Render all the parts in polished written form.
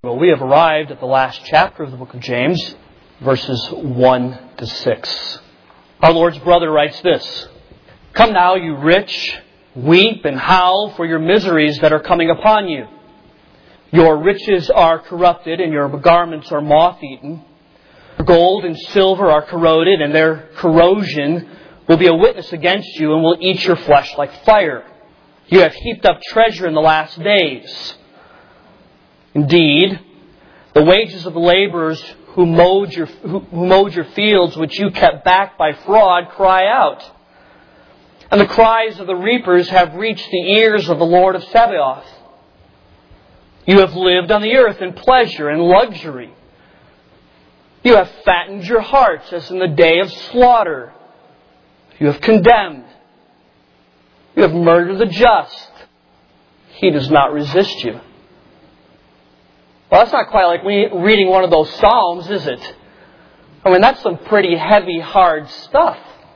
Well, we have arrived at the last chapter of the book of James, verses 1 to 6. Our Lord's brother writes this: "Come now, you rich, weep and howl for your miseries that are coming upon you. Your riches are corrupted and your garments are moth-eaten. Gold and silver are corroded, and their corrosion will be a witness against you and will eat your flesh like fire. You have heaped up treasure in the last days. Indeed, the wages of the laborers who mowed your fields, which you kept back by fraud, cry out. And the cries of the reapers have reached the ears of the Lord of Sabaoth. You have lived on the earth in pleasure and luxury. You have fattened your hearts as in the day of slaughter. You have condemned. You have murdered the just. He does not resist you." Well, that's not quite like reading one of those Psalms, is it? I mean, that's some pretty heavy, hard stuff.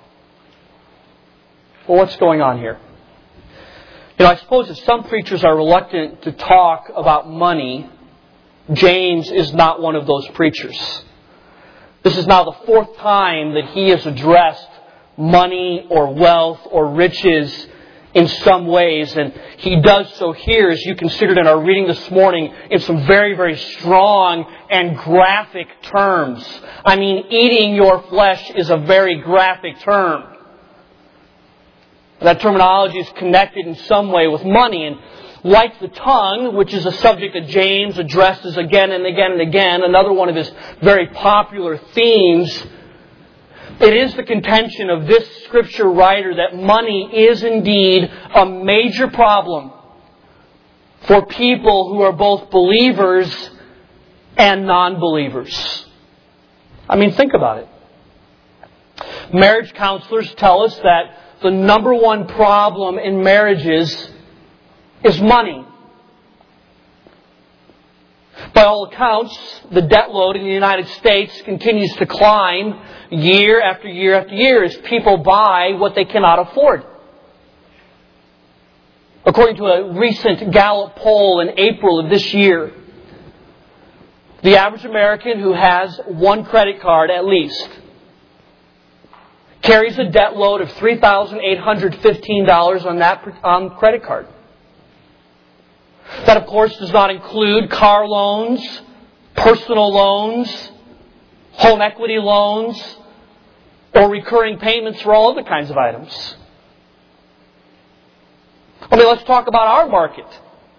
Well, what's going on here? I suppose if some preachers are reluctant to talk about money, James is not one of those preachers. This is now the fourth time that he has addressed money or wealth or riches in some ways. And he does so here, as you considered in our reading this morning, in some very, very strong and graphic terms. I mean, eating your flesh is a very graphic term. That terminology is connected in some way with money. And like the tongue, which is a subject that James addresses again and again and again, another one of his very popular themes, it is the contention of this Scripture writer that money is indeed a major problem for people who are both believers and non-believers. I mean, think about it. Marriage counselors tell us that the number one problem in marriages is money. By all accounts, the debt load in the United States continues to climb year after year after year as people buy what they cannot afford. According to a recent Gallup poll in April of this year, the average American who has one credit card at least carries a debt load of $3,815 on that credit card. That, of course, does not include car loans, personal loans, home equity loans, or recurring payments for all other kinds of items. I mean, let's talk about our market.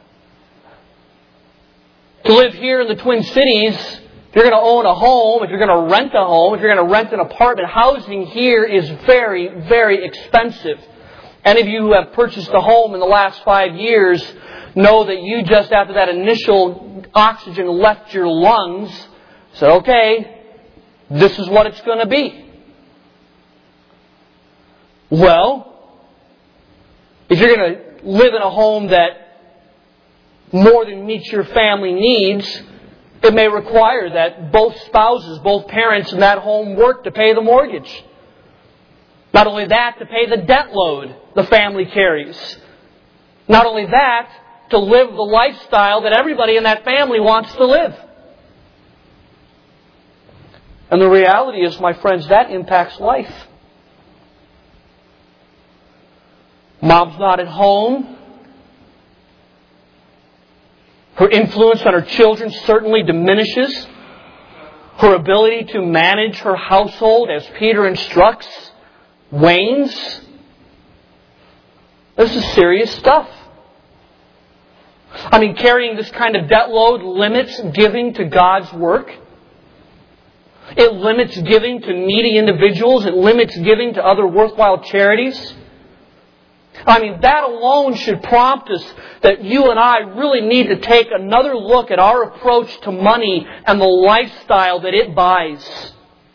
To live here in the Twin Cities, if you're going to own a home, if you're going to rent a home, if you're going to rent an apartment, housing here is very, very expensive. Any of you who have purchased a home in the last 5 years know that you just after that initial oxygen left your lungs said, okay, this is what it's going to be. Well, if you're going to live in a home that more than meets your family needs, it may require that both spouses, both parents in that home work to pay the mortgage. Not only that, to pay the debt load the family carries. Not only that, to live the lifestyle that everybody in that family wants to live. And the reality is, my friends, that impacts life. Mom's not at home. Her influence on her children certainly diminishes. Her ability to manage her household, as Peter instructs, wanes. This is serious stuff. I mean, carrying this kind of debt load limits giving to God's work. It limits giving to needy individuals. It limits giving to other worthwhile charities. I mean, that alone should prompt us that you and I really need to take another look at our approach to money and the lifestyle that it buys.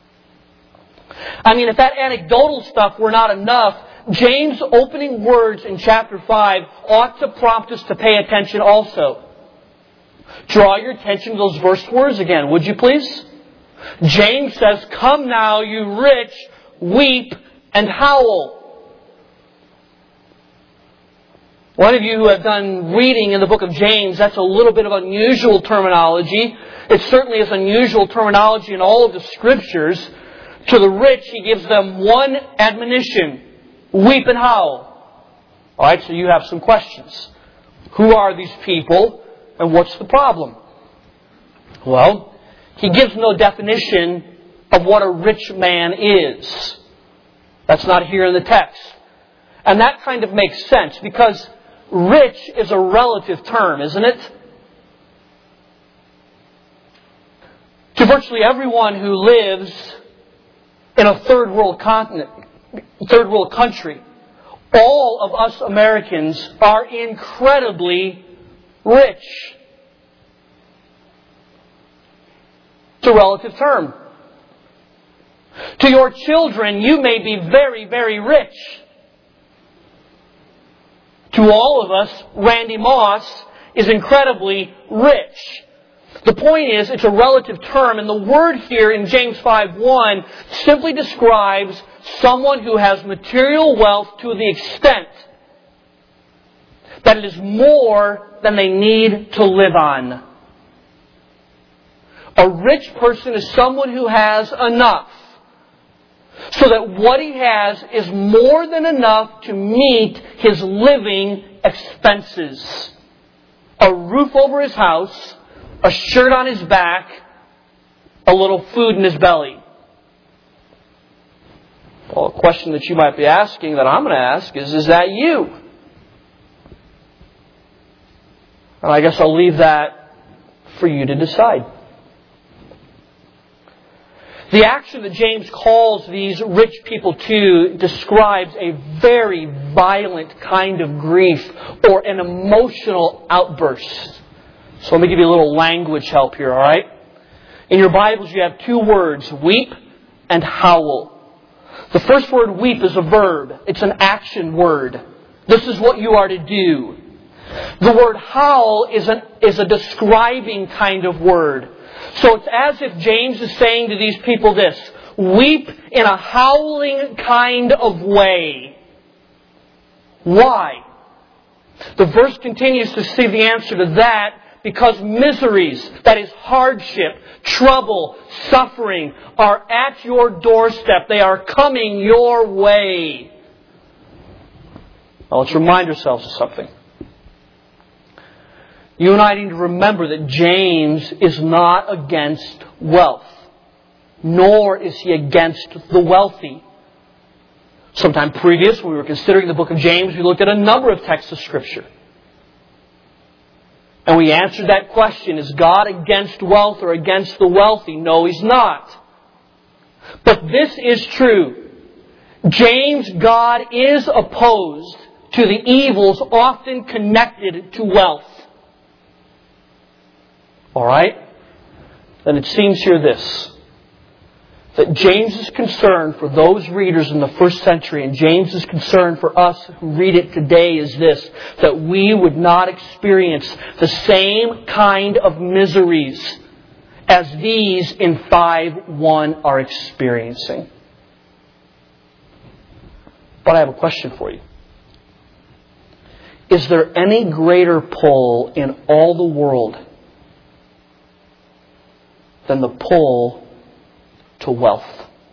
I mean, if that anecdotal stuff were not enough, James' opening words in chapter 5 ought to prompt us to pay attention also. Draw your attention to those verse words again, would you please? James says, "Come now, you rich, weep and howl." One of you who have done reading in the book of James, that's a little bit of unusual terminology. It certainly is unusual terminology in all of the Scriptures. To the rich, He gives them one admonition: weep and howl. Alright, so you have some questions. Who are these people, and what's the problem? Well, He gives no definition of what a rich man is. That's not here in the text. And that kind of makes sense, because rich is a relative term, isn't it? To virtually everyone who lives in a third world country, all of us Americans are incredibly rich. It's a relative term. To your children, you may be very, very rich. To all of us, Randy Moss is incredibly rich. The point is, it's a relative term, and the word here in James 5:1 simply describes someone who has material wealth to the extent that it is more than they need to live on. A rich person is someone who has enough, so that what he has is more than enough to meet his living expenses. A roof over his house, a shirt on his back, a little food in his belly. Well, a question that you might be asking, that I'm going to ask, is that you? And I guess I'll leave that for you to decide. The action that James calls these rich people to describes a very violent kind of grief or an emotional outburst. So let me give you a little language help here, alright? In your Bibles you have two words, weep and howl. The first word, weep, is a verb. It's an action word. This is what you are to do. The word howl is a describing kind of word. So it's as if James is saying to these people this: weep in a howling kind of way. Why? The verse continues to see the answer to that, because miseries, that is hardship, trouble, suffering, are at your doorstep. They are coming your way. Now let's remind ourselves of something. You and I need to remember that James is not against wealth, nor is he against the wealthy. Sometime previous, when we were considering the book of James, we looked at a number of texts of Scripture. And we answered that question: is God against wealth or against the wealthy? No, He's not. But this is true. James, God is opposed to the evils often connected to wealth. Alright? Then it seems here this: that James' concern for those readers in the first century, and James' concern for us who read it today, is this: that we would not experience the same kind of miseries as these in 5:1 are experiencing. But I have a question for you. Is there any greater pull in all the world than the pull to wealth?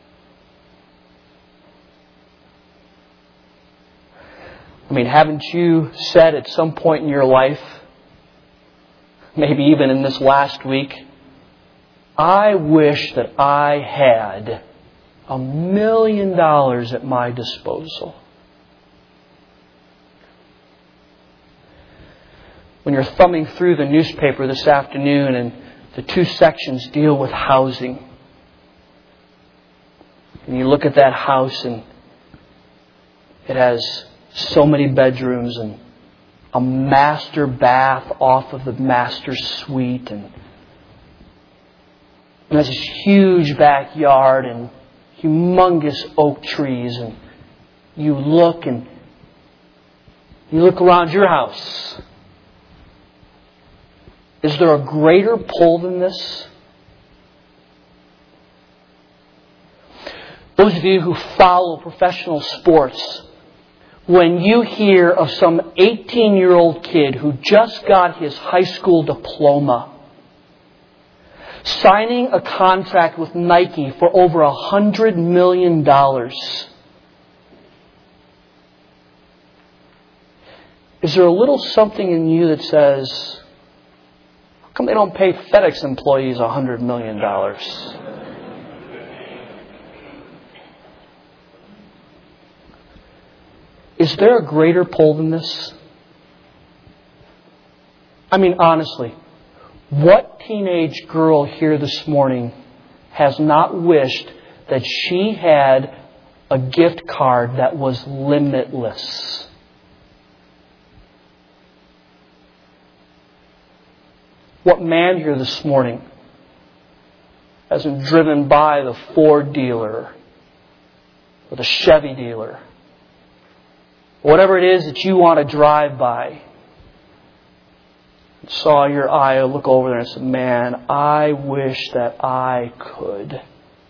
I mean, haven't you said at some point in your life, maybe even in this last week, I wish that I had $1 million at my disposal? When you're thumbing through the newspaper this afternoon and the two sections deal with housing, and you look at that house and it has so many bedrooms and a master bath off of the master suite, and it has this huge backyard and humongous oak trees, and you look around your house. Is there a greater pull than this? Those of you who follow professional sports when you hear of some 18-year-old kid who just got his high school diploma signing a contract with Nike for over $100 million. Is there a little something in you that says, how come they don't pay FedEx employees $100 million? Is there a greater pull than this? I mean, honestly, what teenage girl here this morning has not wished that she had a gift card that was limitless? What man here this morning hasn't driven by the Ford dealer or the Chevy dealer? Whatever it is that you want to drive by, saw your eye look over there and said, man, I wish that I could.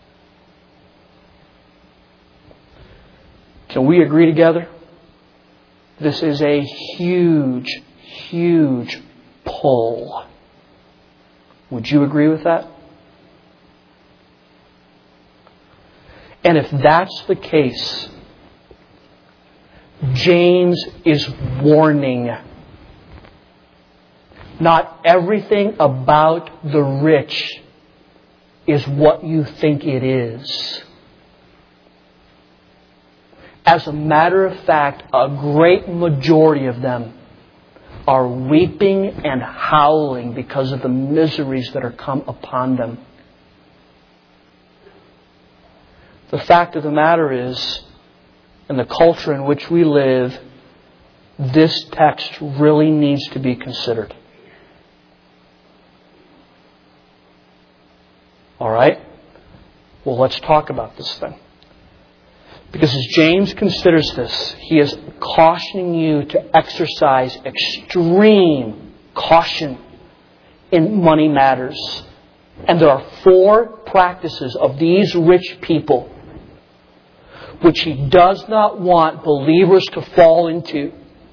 Can we agree together? This is a huge, huge pull. Would you agree with that? And if that's the case, James is warning. Not everything about the rich is what you think it is. As a matter of fact, a great majority of them are weeping and howling because of the miseries that are come upon them. The fact of the matter is, in the culture in which we live, this text really needs to be considered. All right? Well, let's talk about this then. Because as James considers this, he is cautioning you to exercise extreme caution in money matters. And there are 4 practices of these rich people which he does not want believers to fall into,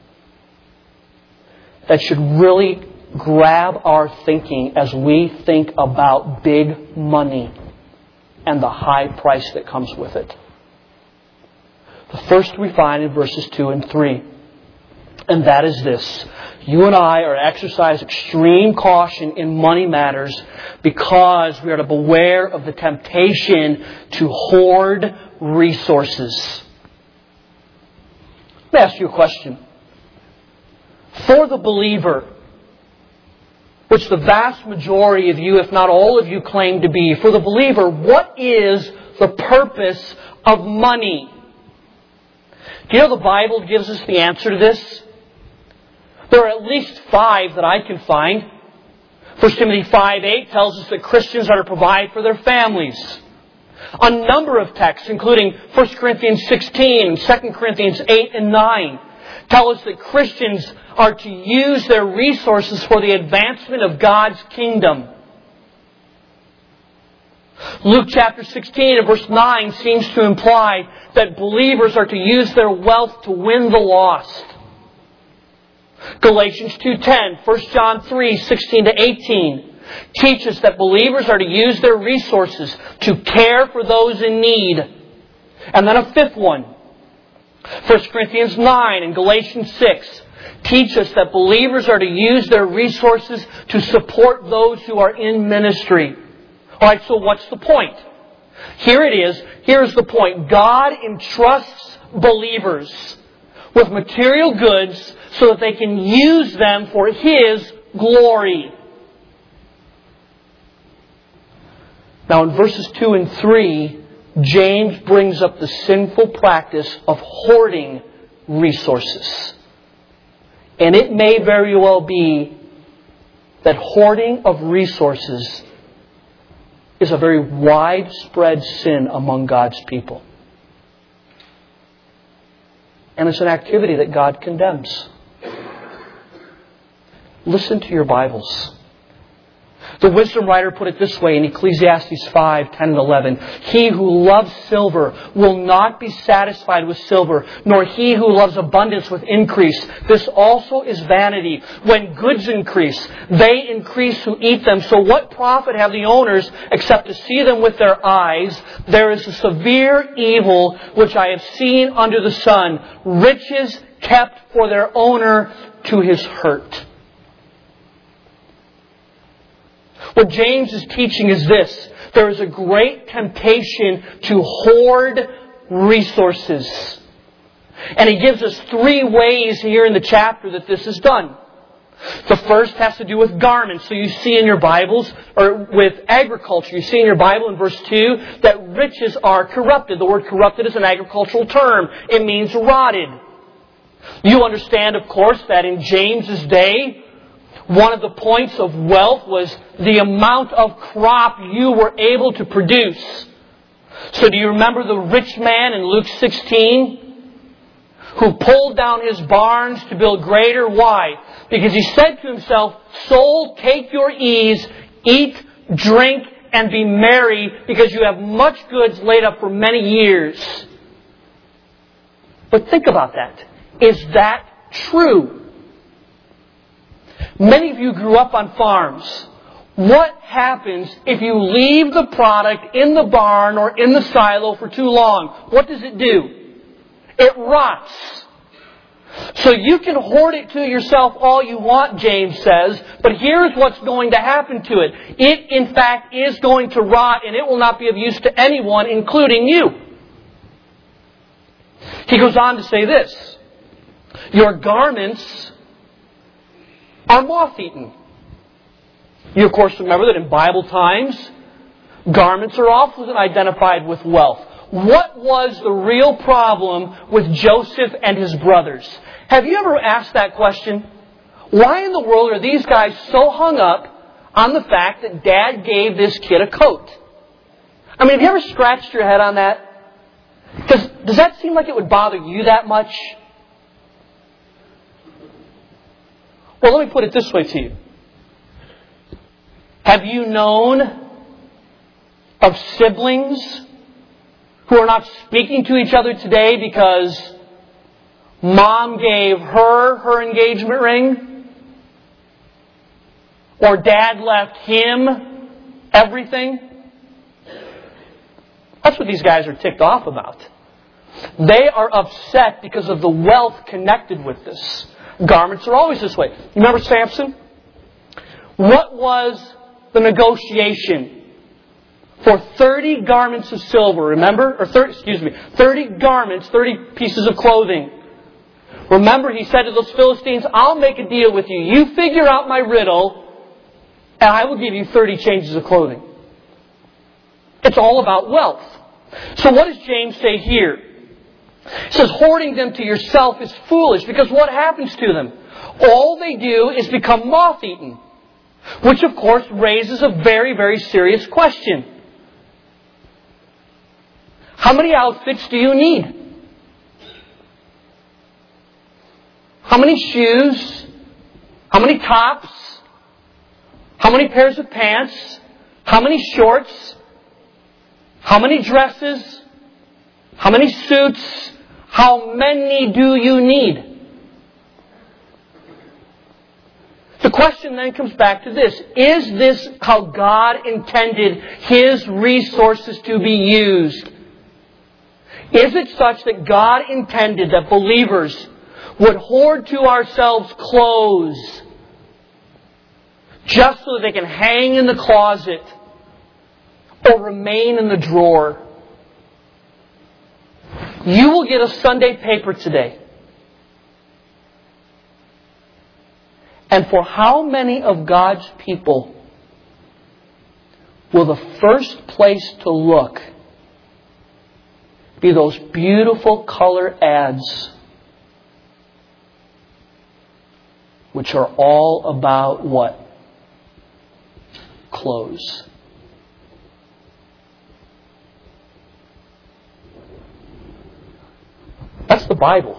that should really grab our thinking as we think about big money and the high price that comes with it. The first we find in verses 2 and 3. And that is this. You and I are to exercise extreme caution in money matters because we are to beware of the temptation to hoard resources. Let me ask you a question. For the believer, which the vast majority of you, if not all of you, claim to be, for the believer, what is the purpose of money? Do you know the Bible gives us the answer to this? There are at least 5 that I can find. 1 Timothy 5:8 tells us that Christians are to provide for their families. A number of texts, including 1 Corinthians 16 and 2 Corinthians 8 and 9, tell us that Christians are to use their resources for the advancement of God's kingdom. Luke chapter 16 and verse 9 seems to imply that believers are to use their wealth to win the lost. Galatians 2:10, 1 John 3:16 to 18 teach us that believers are to use their resources to care for those in need. And then a 5th one, 1 Corinthians 9 and Galatians 6 teach us that believers are to use their resources to support those who are in ministry. All right, so what's the point? Here it is. Here's the point. God entrusts believers with material goods so that they can use them for His glory. Now in verses 2 and 3, James brings up the sinful practice of hoarding resources. And it may very well be that hoarding of resources is a very widespread sin among God's people. And it's an activity that God condemns. Listen to your Bibles. The wisdom writer put it this way in Ecclesiastes 5:10 and 11. He who loves silver will not be satisfied with silver, nor he who loves abundance with increase. This also is vanity. When goods increase, they increase who eat them. So what profit have the owners except to see them with their eyes? There is a severe evil which I have seen under the sun. Riches kept for their owner to his hurt. What James is teaching is this. There is a great temptation to hoard resources. And he gives us 3 ways here in the chapter that this is done. The first has to do with garments. So you see in your Bibles, or with agriculture, you see in your Bible in verse 2 that riches are corrupted. The word corrupted is an agricultural term. It means rotted. You understand, of course, that in James's day, one of the points of wealth was the amount of crop you were able to produce. So do you remember the rich man in Luke 16 who pulled down his barns to build greater? Why? Because he said to himself, "Soul, take your ease, eat, drink, and be merry, because you have much goods laid up for many years." But think about that. Is that true? Many of you grew up on farms. What happens if you leave the product in the barn or in the silo for too long? What does it do? It rots. So you can hoard it to yourself all you want, James says, but here's what's going to happen to it. It, in fact, is going to rot, and it will not be of use to anyone, including you. He goes on to say this. Your garments are moth-eaten. You, of course, remember that in Bible times, garments are often identified with wealth. What was the real problem with Joseph and his brothers? Have you ever asked that question? Why in the world are these guys so hung up on the fact that Dad gave this kid a coat? I mean, have you ever scratched your head on that? Does that seem like it would bother you that much? Well, let me put it this way to you. Have you known of siblings who are not speaking to each other today because Mom gave her engagement ring? Or Dad left him everything? That's what these guys are ticked off about. They are upset because of the wealth connected with this. Garments are always this way. You remember Samson? What was the negotiation for 30 garments of silver? Remember? 30 garments, 30 pieces of clothing. Remember, he said to those Philistines, "I'll make a deal with you. You figure out my riddle, and I will give you 30 changes of clothing." It's all about wealth. So what does James say here? He says hoarding them to yourself is foolish, because what happens to them? All they do is become moth-eaten. Which, of course, raises a very, very serious question. How many outfits do you need? How many shoes? How many tops? How many pairs of pants? How many shorts? How many dresses? How many suits? How many do you need? The question then comes back to this. Is this how God intended His resources to be used? Is it such that God intended that believers would hoard to ourselves clothes just so that they can hang in the closet or remain in the drawer? You will get a Sunday paper today. And for how many of God's people will the first place to look be those beautiful color ads, which are all about what? Clothes. That's the Bible.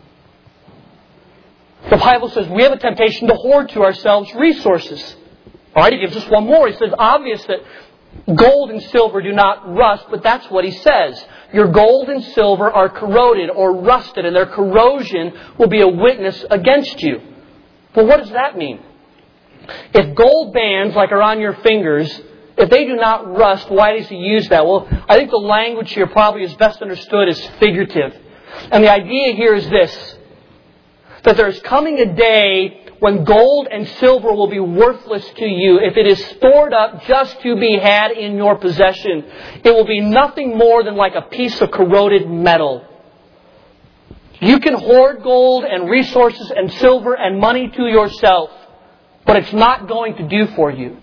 The Bible says we have a temptation to hoard to ourselves resources. All right, he gives us one more. He says, obvious that gold and silver do not rust, but that's what he says. Your gold and silver are corroded or rusted, and their corrosion will be a witness against you. Well, what does that mean? If gold bands, like are on your fingers, if they do not rust, why does he use that? Well, I think the language here probably is best understood as figurative. And the idea here is this, that there's coming a day when gold and silver will be worthless to you if it is stored up just to be had in your possession. It will be nothing more than like a piece of corroded metal. You can hoard gold and resources and silver and money to yourself, but it's not going to do for you.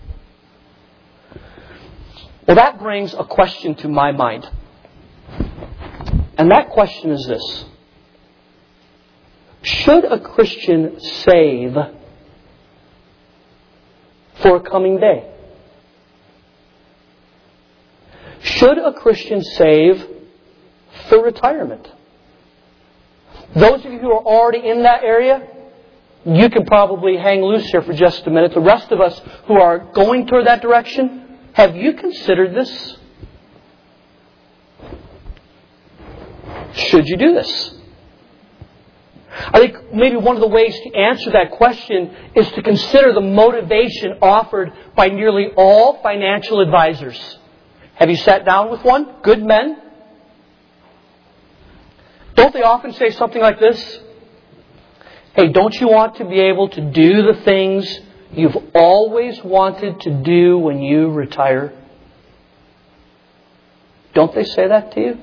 Well, that brings a question to my mind. And that question is this. Should a Christian save for a coming day? Should a Christian save for retirement? Those of you who are already in that area, you can probably hang loose here for just a minute. The rest of us who are going toward that direction, have you considered this? Should you do this? I think maybe one of the ways to answer that question is to consider the motivation offered by nearly all financial advisors. Have you sat down with one? Good men. Don't they often say something like this? Hey, don't you want to be able to do the things you've always wanted to do when you retire? Don't they say that to you?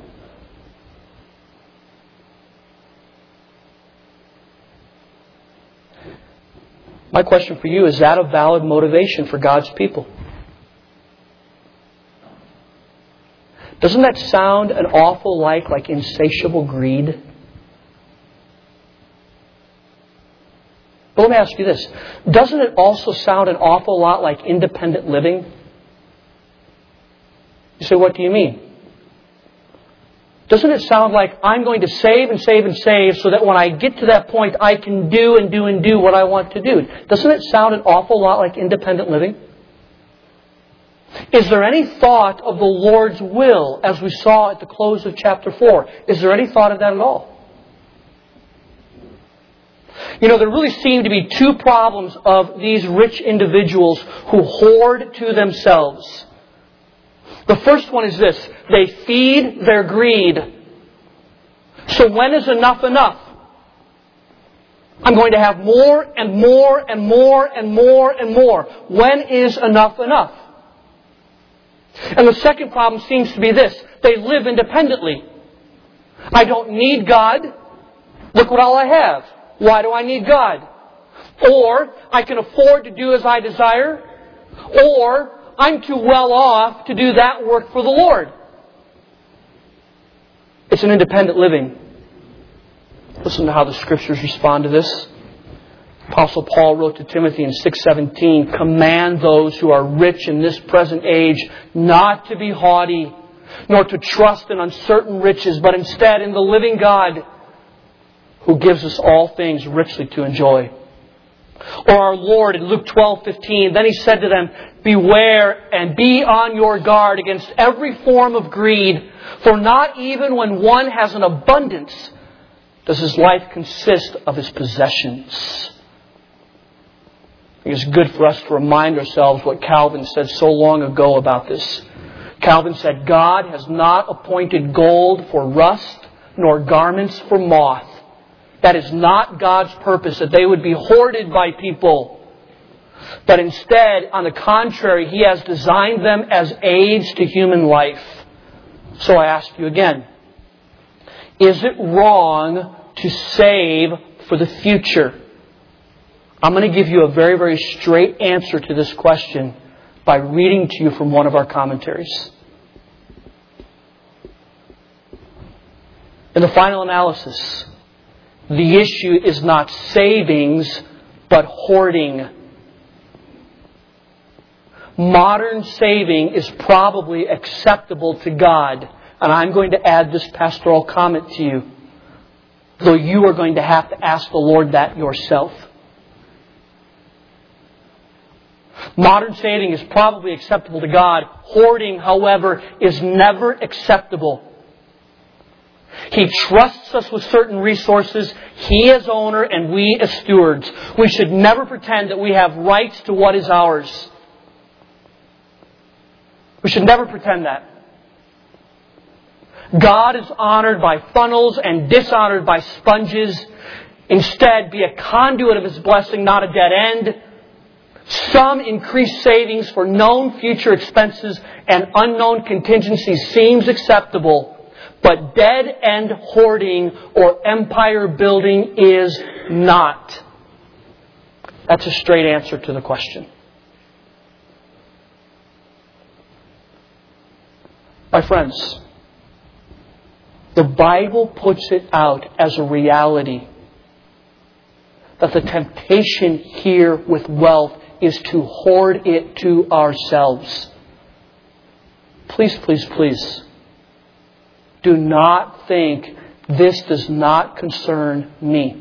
My question for you, is that a valid motivation for God's people? Doesn't that sound an awful like insatiable greed? But let me ask you this. Doesn't it also sound an awful lot like independent living? You say, what do you mean? Doesn't it sound like I'm going to save and save and save so that when I get to that point I can do and do and do what I want to do? Doesn't it sound an awful lot like independent living? Is there any thought of the Lord's will as we saw at the close of chapter 4? Is there any thought of that at all? You know, there really seem to be two problems of these rich individuals who hoard to themselves. The first one is this. They feed their greed. So when is enough enough? I'm going to have more and more and more and more and more. When is enough enough? And the second problem seems to be this. They live independently. I don't need God. Look what all I have. Why do I need God? Or I can afford to do as I desire. Or I'm too well off to do that work for the Lord. It's an independent living. Listen to how the Scriptures respond to this. Apostle Paul wrote to Timothy in 6:17, command those who are rich in this present age not to be haughty, nor to trust in uncertain riches, but instead in the living God, who gives us all things richly to enjoy. Or our Lord in Luke 12:15, then He said to them, beware and be on your guard against every form of greed, for not even when one has an abundance does his life consist of his possessions. I think it's good for us to remind ourselves what Calvin said so long ago about this. Calvin said, God has not appointed gold for rust, nor garments for moth. That is not God's purpose, that they would be hoarded by people. But instead, on the contrary, He has designed them as aids to human life. So I ask you again, is it wrong to save for the future? I'm going to give you a very, very straight answer to this question by reading to you from one of our commentaries. In the final analysis, the issue is not savings, but hoarding. Modern saving is probably acceptable to God. And I'm going to add this pastoral comment to you, though you are going to have to ask the Lord that yourself. Modern saving is probably acceptable to God. Hoarding, however, is never acceptable. He trusts us with certain resources. He as owner and we as stewards. We should never pretend that we have rights to what is ours. We should never pretend that. God is honored by funnels and dishonored by sponges. Instead, be a conduit of His blessing, not a dead end. Some increased savings for known future expenses and unknown contingencies seems acceptable, but dead-end hoarding or empire building is not. That's a straight answer to the question. My friends, the Bible puts it out as a reality that the temptation here with wealth is to hoard it to ourselves. Please, please, please, do not think this does not concern me.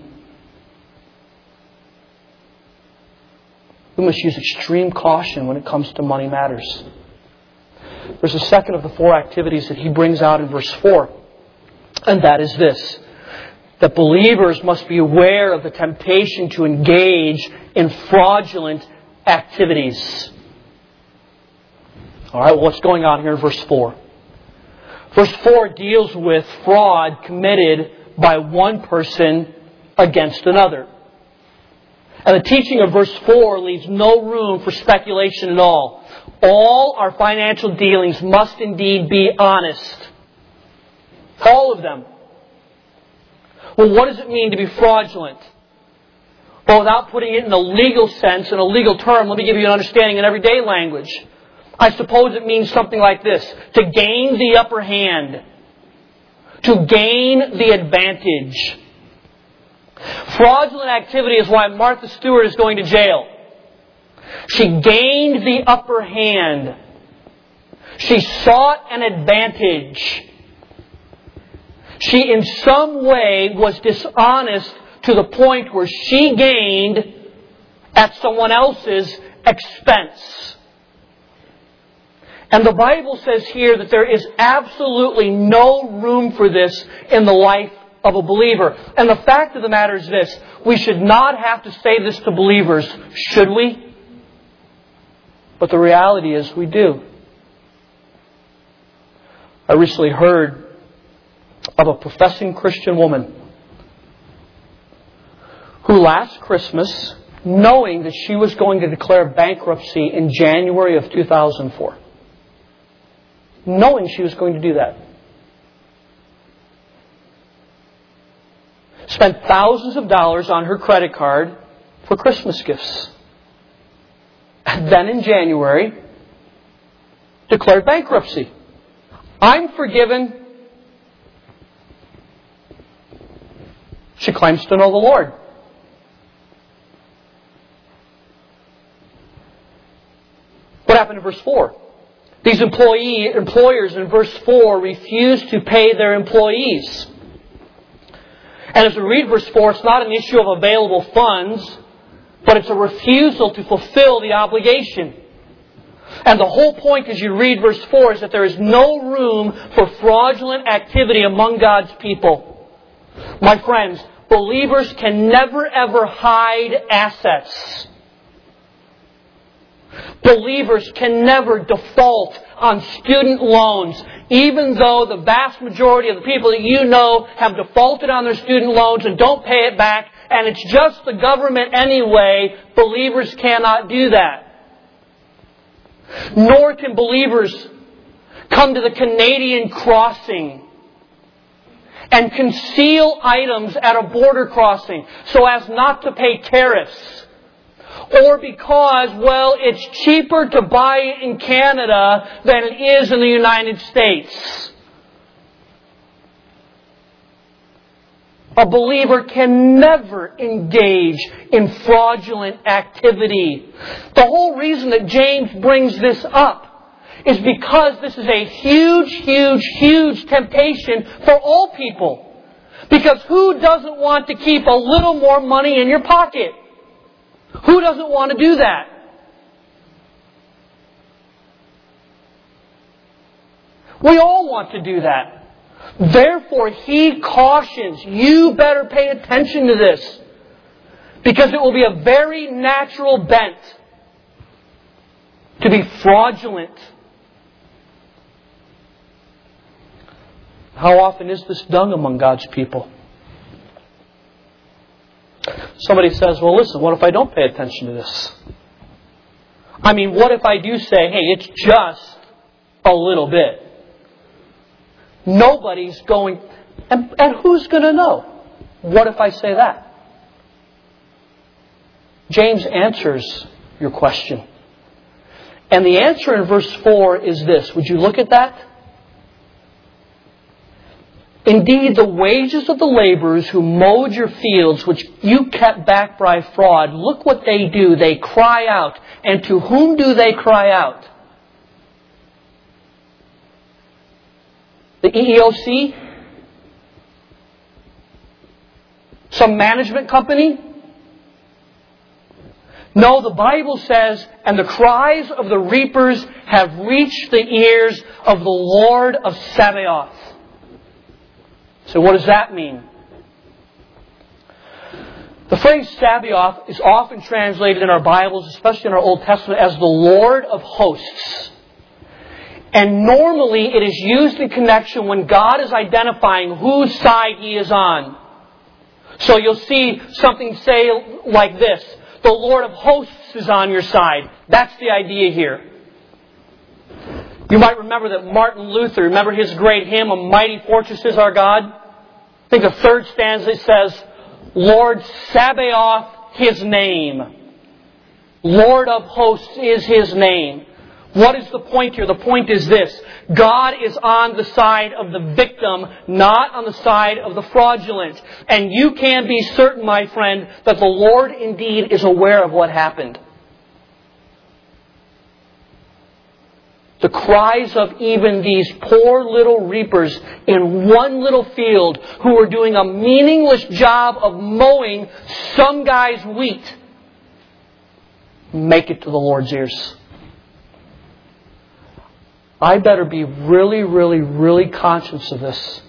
We must use extreme caution when it comes to money matters. There's a second of the four activities that he brings out in verse 4, and that is this: that believers must be aware of the temptation to engage in fraudulent activities. All right, well, what's going on here in verse 4? Verse 4 deals with fraud committed by one person against another. And the teaching of verse 4 leaves no room for speculation at all. All our financial dealings must indeed be honest. All of them. Well, what does it mean to be fraudulent? Well, without putting it in a legal sense, in a legal term, let me give you an understanding in everyday language. I suppose it means something like this: to gain the upper hand, to gain the advantage. Fraudulent activity is why Martha Stewart is going to jail. She gained the upper hand. She sought an advantage. She in some way was dishonest to the point where she gained at someone else's expense. And the Bible says here that there is absolutely no room for this in the life of a believer. And the fact of the matter is this: we should not have to say this to believers, should we? But the reality is we do. I recently heard of a professing Christian woman who last Christmas, knowing that she was going to declare bankruptcy in January of 2004, knowing she was going to do that, spent thousands of dollars on her credit card for Christmas gifts. And then in January, declared bankruptcy. I'm forgiven. She claims to know the Lord. What happened in verse 4? These employers in verse 4 refused to pay their employees. And as we read verse 4, it's not an issue of available funds, but it's a refusal to fulfill the obligation. And the whole point as you read verse 4 is that there is no room for fraudulent activity among God's people. My friends, believers can never ever hide assets. Believers can never default on student loans, even though the vast majority of the people that you know have defaulted on their student loans and don't pay it back, and it's just the government anyway. Believers cannot do that. Nor can believers come to the Canadian crossing and conceal items at a border crossing so as not to pay tariffs. Or because, well, it's cheaper to buy it in Canada than it is in the United States. A believer can never engage in fraudulent activity. The whole reason that James brings this up is because this is a huge, huge, huge temptation for all people. Because who doesn't want to keep a little more money in your pocket? Who doesn't want to do that? We all want to do that. Therefore, He cautions, you better pay attention to this. Because it will be a very natural bent to be fraudulent. How often is this done among God's people? Somebody says, well, listen, what if I don't pay attention to this? I mean, what if I do say, hey, it's just a little bit? Nobody's going, and who's going to know? What if I say that? James answers your question. And the answer in verse 4 is this. Would you look at that? Indeed, the wages of the laborers who mowed your fields, which you kept back by fraud, look what they do. They cry out. And to whom do they cry out? The EEOC? Some management company? No, the Bible says, and the cries of the reapers have reached the ears of the Lord of Sabaoth. So what does that mean? The phrase Sabaoth is often translated in our Bibles, especially in our Old Testament, as the Lord of hosts. And normally it is used in connection when God is identifying whose side He is on. So you'll see something say like this. The Lord of hosts is on your side. That's the idea here. You might remember that Martin Luther, remember his great hymn, A Mighty Fortress is Our God? I think the third stanza says, Lord Sabaoth, His name. Lord of hosts is His name. What is the point here? The point is this. God is on the side of the victim, not on the side of the fraudulent. And you can be certain, my friend, that the Lord indeed is aware of what happened. The cries of even these poor little reapers in one little field who are doing a meaningless job of mowing some guy's wheat make it to the Lord's ears. I better be really, really, really conscious of this.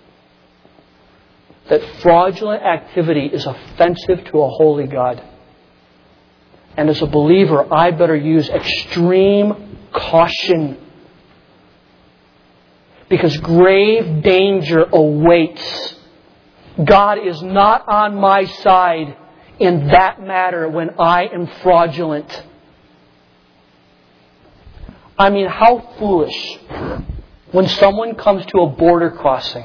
That fraudulent activity is offensive to a holy God. And as a believer, I better use extreme caution. Because grave danger awaits. God is not on my side in that matter when I am fraudulent. I mean, how foolish when someone comes to a border crossing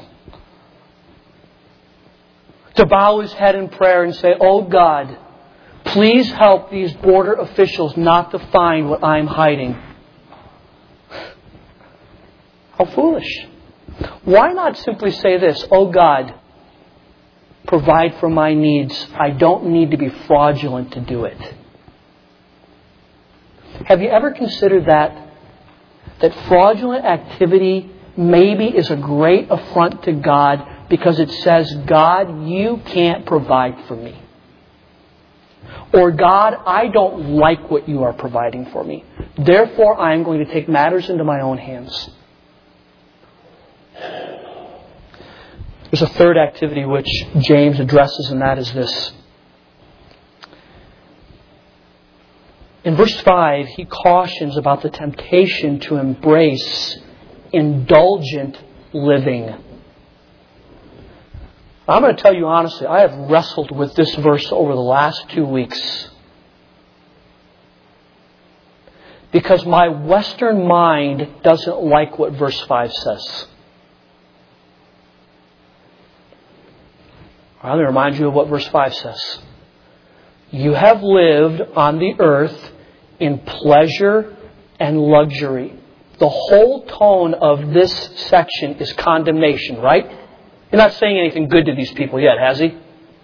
to bow his head in prayer and say, oh God, please help these border officials not to find what I'm hiding. How foolish. Why not simply say this, oh God, provide for my needs. I don't need to be fraudulent to do it. Have you ever considered that fraudulent activity maybe is a great affront to God because it says, God, you can't provide for me. Or God, I don't like what you are providing for me. Therefore, I am going to take matters into my own hands. There's a third activity which James addresses, and that is this. In verse 5, he cautions about the temptation to embrace indulgent living. I'm going to tell you honestly, I have wrestled with this verse over the last 2 weeks. Because my Western mind doesn't like what verse 5 says. Let me remind you of what verse 5 says. You have lived on the earth in pleasure and luxury. The whole tone of this section is condemnation, right? You're not saying anything good to these people yet, has he?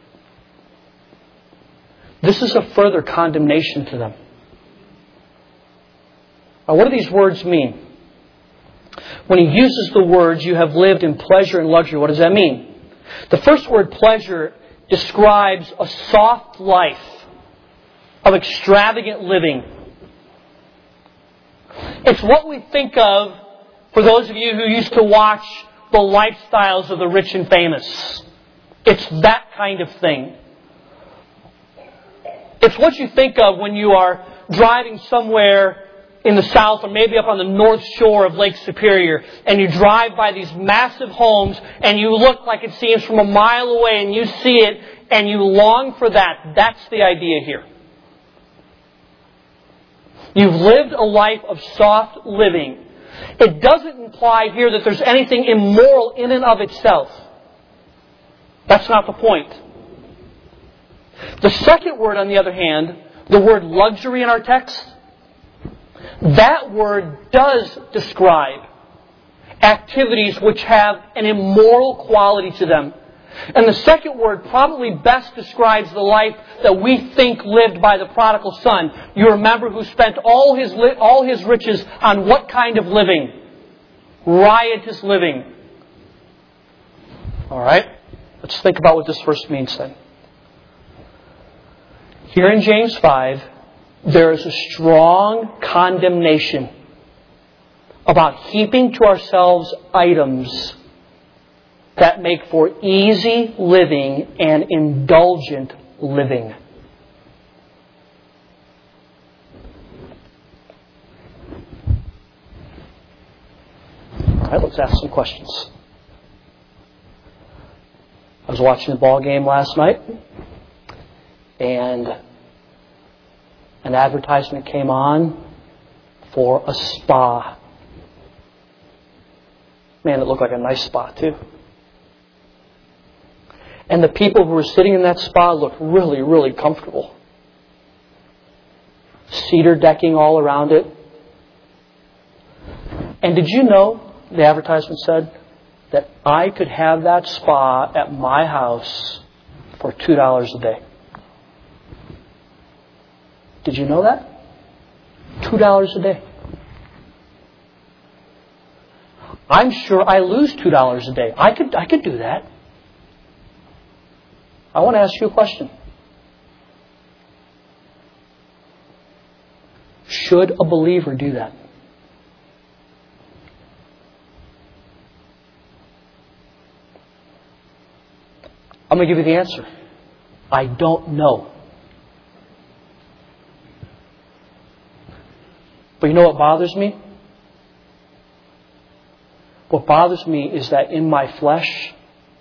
This is a further condemnation to them. Now, what do these words mean? When he uses the words, you have lived in pleasure and luxury, what does that mean? The first word, pleasure, describes a soft life of extravagant living. It's what we think of For those of you who used to watch the lifestyles of the rich and famous, it's that kind of thing. It's what you think of when you are driving somewhere in the south or maybe up on the north shore of Lake Superior, and you drive by these massive homes and you look like it seems from a mile away and you see it and you long for that. That's the idea here. You've lived a life of soft living. It doesn't imply here that there's anything immoral in and of itself. That's not the point. The second word, on the other hand, the word luxury in our text, that word does describe activities which have an immoral quality to them. And the second word probably best describes the life that we think lived by the prodigal son. You remember, who spent all his riches on what kind of living? Riotous living. All right? Let's think about what this verse means then. Here in James 5, there is a strong condemnation about heaping to ourselves items that make for easy living and indulgent living. All right, let's ask some questions. I was watching the ball game last night, and an advertisement came on for a spa. Man, it looked like a nice spa too. And the people who were sitting in that spa looked really, really comfortable. Cedar decking all around it. And did you know, the advertisement said, that I could have that spa at my house for $2 a day? Did you know that? $2 a day. I'm sure I lose $2 a day. I could do that. I want to ask you a question. Should a believer do that? I'm going to give you the answer. I don't know. But you know what bothers me? What bothers me is that in my flesh,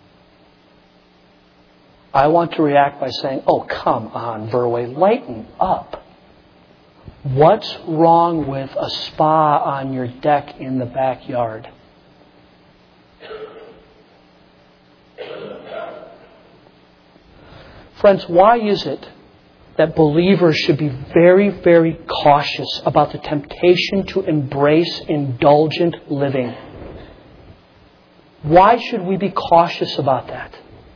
I want to react by saying, oh, come on, Verway, lighten up. What's wrong with a spa on your deck in the backyard? Friends, why is it that believers should be very, very cautious about the temptation to embrace indulgent living? Why should we be cautious about that?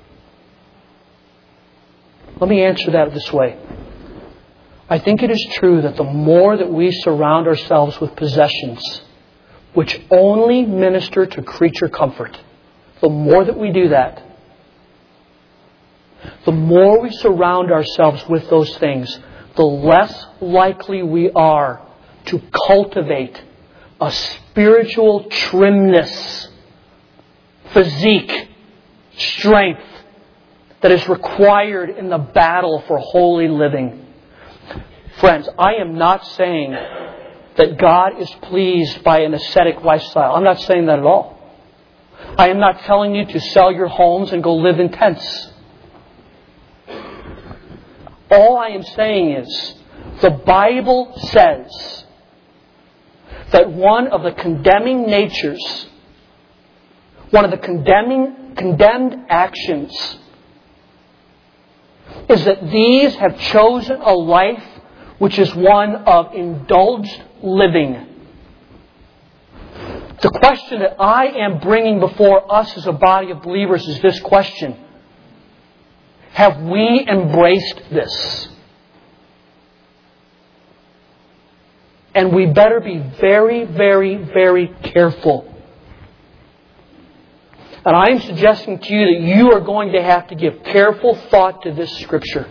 Let me answer that this way. I think it is true that the more that we surround ourselves with possessions which only minister to creature comfort, the more that we do that, the more we surround ourselves with those things, the less likely we are to cultivate a spiritual trimness, physique, strength that is required in the battle for holy living. Friends, I am not saying that God is pleased by an ascetic lifestyle. I'm not saying that at all. I am not telling you to sell your homes and go live in tents. All I am saying is, the Bible says that one of the condemning natures, one of the condemned actions, is that these have chosen a life which is one of indulged living. The question that I am bringing before us as a body of believers is this question: have we embraced this? And we better be very, very, very careful. And I am suggesting to you that you are going to have to give careful thought to this Scripture.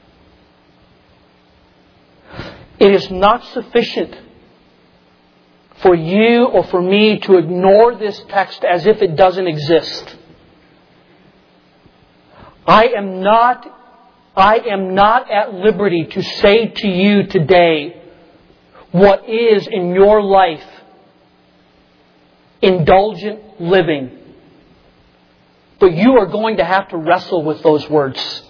It is not sufficient for you or for me to ignore this text as if it doesn't exist. I am not at liberty to say to you today what is in your life indulgent living. But you are going to have to wrestle with those words.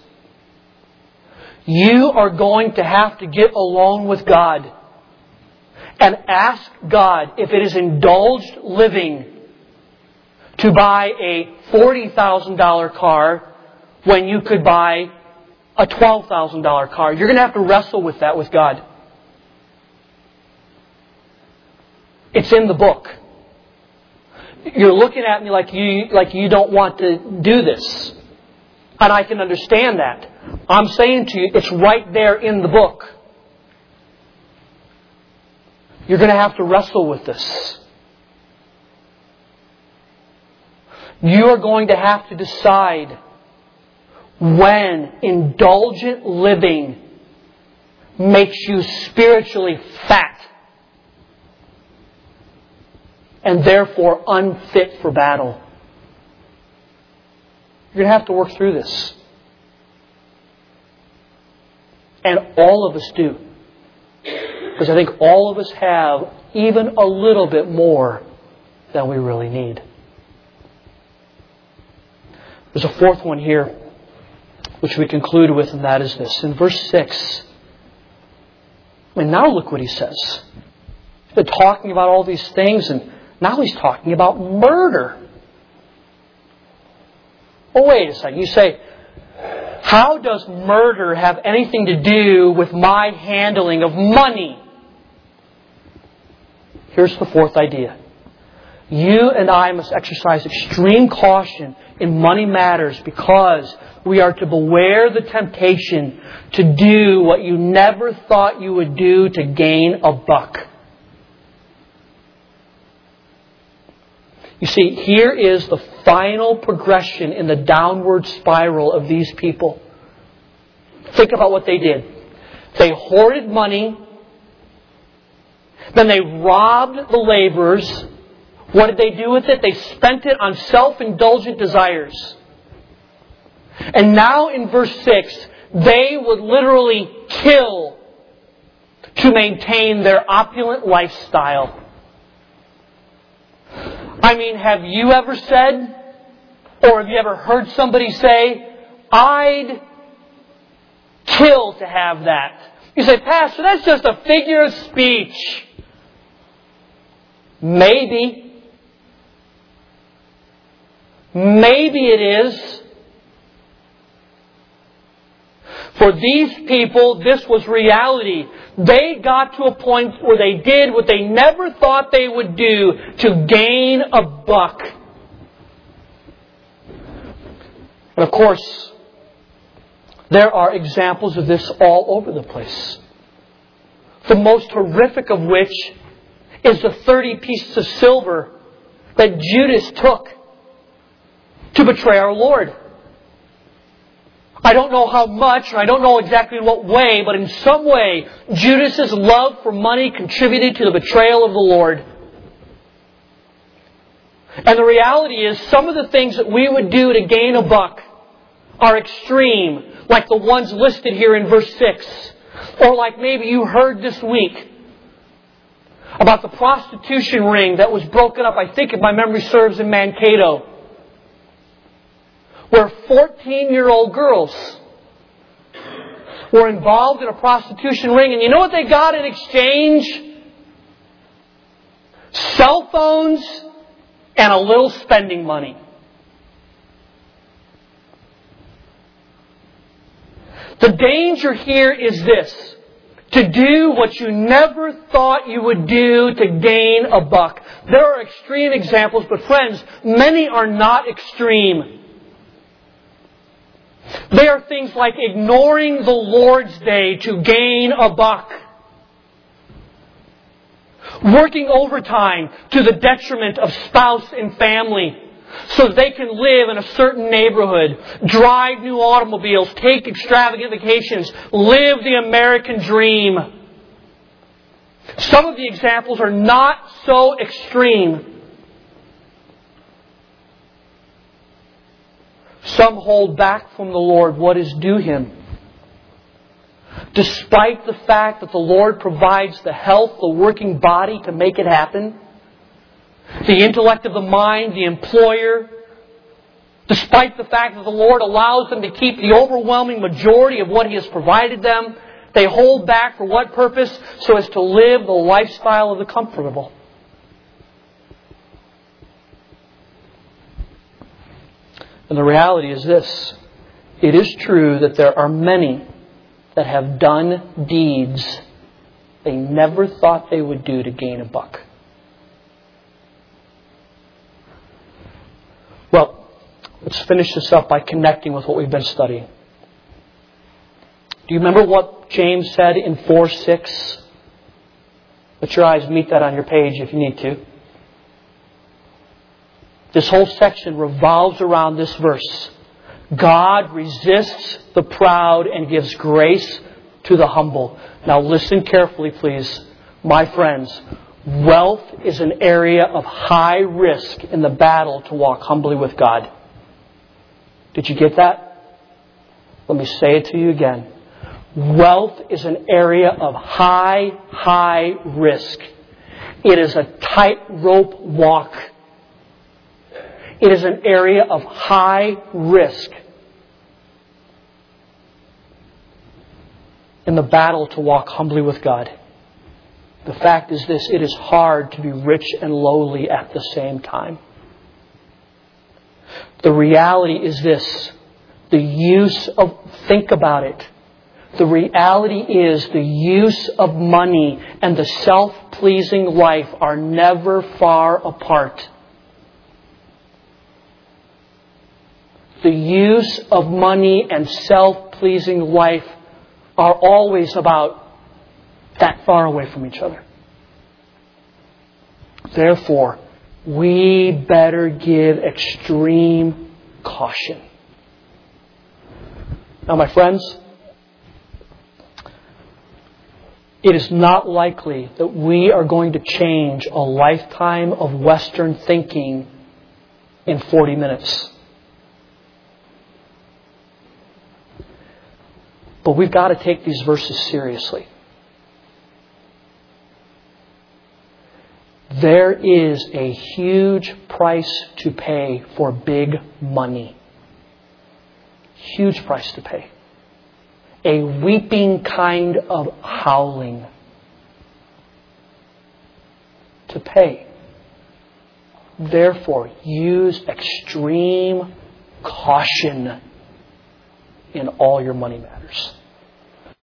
You are going to have to get alone with God and ask God if it is indulged living to buy a $40,000 car when you could buy a $12,000 car. You're going to have to wrestle with that with God. It's in the book. You're looking at me like you don't want to do this. And I can understand that. I'm saying to you, it's right there in the book. You're going to have to wrestle with this. You are going to have to decide when indulgent living makes you spiritually fat and therefore unfit for battle. You're going to have to work through this. And all of us do. Because I think all of us have even a little bit more than we really need. There's a fourth one here, which we conclude with, and that is this. In verse 6, and now look what he says. He's been talking about all these things, and now he's talking about murder. Oh, wait a second. You say, how does murder have anything to do with my handling of money? Here's the fourth idea. You and I must exercise extreme caution in money matters because we are to beware the temptation to do what you never thought you would do to gain a buck. You see, here is the final progression in the downward spiral of these people. Think about what they did. They hoarded money. Then they robbed the laborers. What did they do with it? They spent it on self-indulgent desires. And now in verse 6, they would literally kill to maintain their opulent lifestyle. I mean, have you ever said, or have you ever heard somebody say, I'd kill to have that? You say, Pastor, that's just a figure of speech. Maybe. Maybe it is. For these people, this was reality. They got to a point where they did what they never thought they would do to gain a buck. And of course, there are examples of this all over the place. The most horrific of which is the 30 pieces of silver that Judas took to betray our Lord. I don't know how much, and I don't know exactly in what way, but in some way, Judas's love for money contributed to the betrayal of the Lord. And the reality is, some of the things that we would do to gain a buck are extreme, like the ones listed here in verse 6. Or like maybe you heard this week about the prostitution ring that was broken up, I think if my memory serves, in Mankato, where 14-year-old girls were involved in a prostitution ring. And you know what they got in exchange? Cell phones and a little spending money. The danger here is this: to do what you never thought you would do to gain a buck. There are extreme examples, but friends, many are not extreme. They are things like ignoring the Lord's Day to gain a buck. Working overtime to the detriment of spouse and family so that they can live in a certain neighborhood, drive new automobiles, take extravagant vacations, live the American dream. Some of the examples are not so extreme. Some hold back from the Lord what is due Him. Despite the fact that the Lord provides the health, the working body to make it happen, the intellect of the mind, the employer, despite the fact that the Lord allows them to keep the overwhelming majority of what He has provided them, they hold back for what purpose? So as to live the lifestyle of the comfortable. And the reality is this. It is true that there are many that have done deeds they never thought they would do to gain a buck. Well, let's finish this up by connecting with what we've been studying. Do you remember what James said in 4:6? Let your eyes meet that on your page if you need to. This whole section revolves around this verse. God resists the proud and gives grace to the humble. Now listen carefully, please. My friends, wealth is an area of high risk in the battle to walk humbly with God. Did you get that? Let me say it to you again. Wealth is an area of high risk. It is a tightrope walk. It is an area of high risk in the battle to walk humbly with God. The fact is this, it is hard to be rich and lowly at the same time. The reality is this, think about it. The reality is the use of money and the self-pleasing life are never far apart. The use of money and self-pleasing life are always about that far away from each other. Therefore, we better give extreme caution. Now, my friends, it is not likely that we are going to change a lifetime of Western thinking in 40 minutes. But we've got to take these verses seriously. There is a huge price to pay for big money. Huge price to pay. A weeping kind of howling to pay. Therefore, use extreme caution in all your money matters.